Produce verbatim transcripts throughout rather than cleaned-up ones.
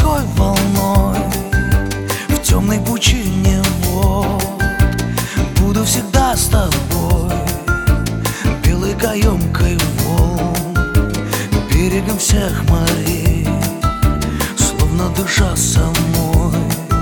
морской волной в темной пучине вод. Буду всегда с тобой, белой каемкой волн, берегом всех морей, словно душа самой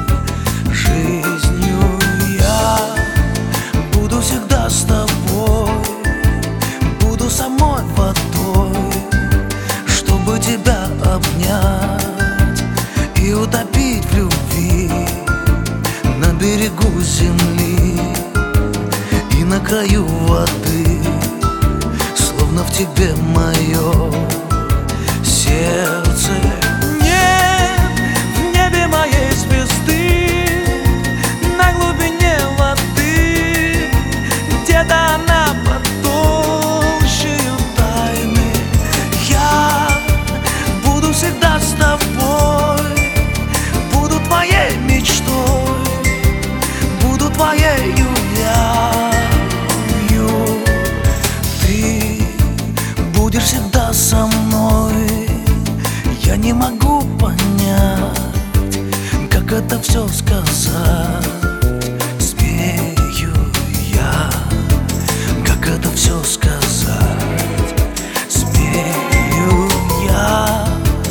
жизнью. Я буду всегда с тобой, буду самой водой, чтобы тебя обнять и утопить в любви на берегу земли и на краю воды, словно в тебе мое сердце. Нет в небе моей звезды, на глубине воды, где-то она под толщею тайны. Я буду всегда с тобой, буду твоей мечтой, буду твоею явью. Ты будешь всегда со мной. Я не могу понять, как это все сказать. Смею я, как это все сказать. Смею я.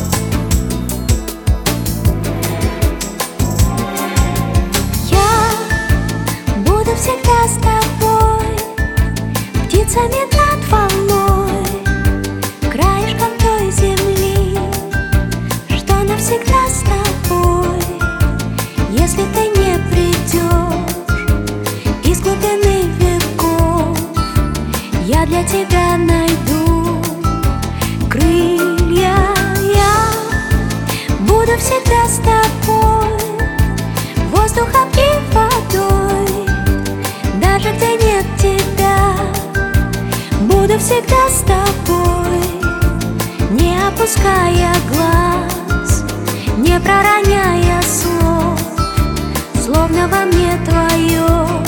Я буду всегда с тобой, птицами над волной, краешком той земли, что навсегда с тобой. Если ты не придешь из глубины веков, я для тебя найду крылья. Я буду всегда с тобой, воздухом и водой, даже где нет тебя. Буду всегда с тобой, не опуская глаз, не пророняя слов, словно во мне твое